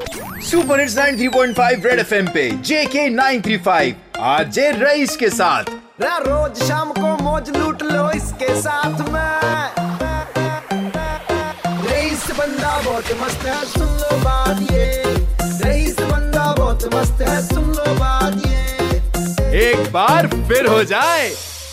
Super hits 93.5 Red FM पे JK 935 आज जे rice के साथ। रोज शाम को मौज लूट लो इसके साथ में। रईस बंदा बहुत मस्त है, सुन लो बात ये। रईस बंदा बहुत मस्त है, सुन लो बात ये। एक बार फिर हो जाए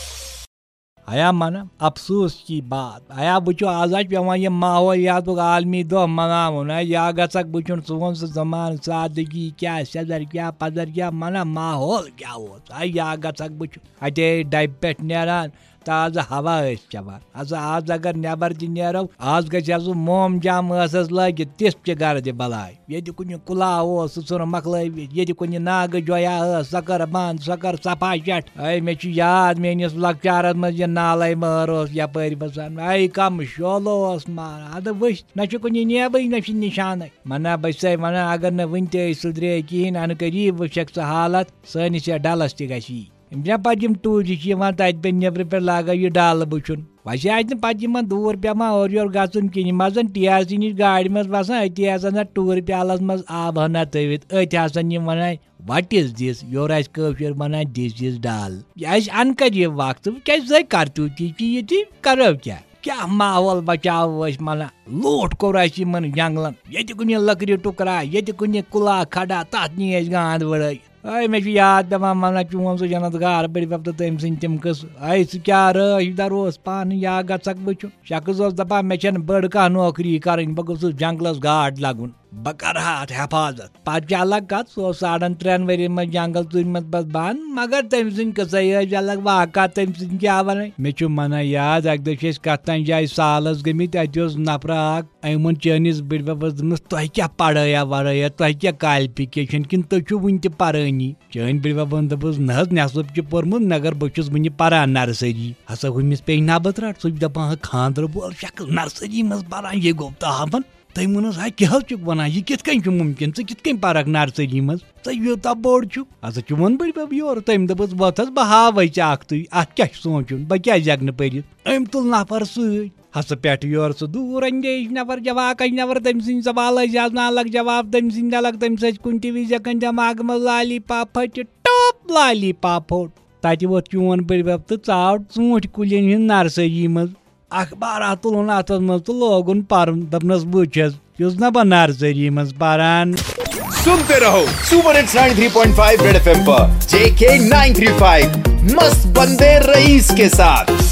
आया माना अफसोस की बात आया बुचो आज पे माहौलियात आलमी दह मनावन या गक बुचन सोन सह जमान सादगी क्या सदर क्या पदर क्या मना माहौल क्या या गक बुच अटे डब पे नान ताज़ा हवा चवान आज अगर नबर नो आज गो मोम जाम लगे तिथ गर बलाय ये कुन कुला सह सन मकलवित ये कुन नाग जोया सह कर बंद सह कर सफा चट मे याद मेनिस लकचारस मज नाले महर यपर बसान कम शोलो मान अद वच न कुन नेब न निशान मना बस वन अगर न वन सुधरे कहें अन करीब वुक सह हालत सनिस डलस ती पत टूरिस्ट तत पे नबर पे लागा यह डल बुचन वह पे दूर पेवान और योर गन कहें TRC नश गाड़ मज बसान अति टूर प्यालस मज आब हना तवित अत वन वट इज दिस योर कशर वन दिस इज डल यह अनकरीब वक्त क्या करतू ये करो क्या माहौल बचाव मना लूट कोर जंगलन ये कुन लकड़ी टुकरा ये कुन कुला खड़ा तथ नी गांद वड़ाई मे याद पे मना चोन सह जनत गार बड़ तो तम सम कस सह क्या रर पान या गक बुचन शख्स दपा मे बड़ कह नौकरी कर बह गोस जंगलस गाड़ लगन बह कर हिफाजत पे अलग कत सह 3.5 वर मज जंगल तुरमत बस बंद मगर तम सद कस अलग वाक़ा तम सद क्या वन मे मना याद अक दह कत जाए सालस गमित अत नफर अमन चनिस बड़ बबस दस तुह क्या पढ़ाया वढ़ाया तुह क्या क्वालिफिकेशन कि तुम वन पानी चन बड़ बबन दपस नसब पोर्मुत मगर बहुस वन पान नर्सरी हसा हुमिस पे नबत रट सह दपान खानदर बोल शक्ल नर्सरी मज पान ये गो तहवन तम वनस हा क्या वन यह कित मुमकिन कित पारक नर्सरी मज यूता बोड़ हसा वन बड़ बब योर तम दपस वथस बह हावे तुई अत क्या सोचुन बह क्या जगन पड़ित अम तुल नफर हसा पे योर सह दूर अंदेश नफर जवाक नफर तम सद सवाल अलग जवाब तम सद अलग तम कुन विज दिमाग मज लाली पाप फट टॉप लाली पाप फोट तत वो चोन बड़ बब तो चाव ूंठ कुलिन हिंद नर्सरी मज अखबार तुलन अत मज तो लोगन पर्न दपनस बुस ना बह नर्सरी मज पारान। सुनते रहो सुपर हिट्स 93.5 रेड एफएम पर JK 935 मस्त बंदे रईस के साथ।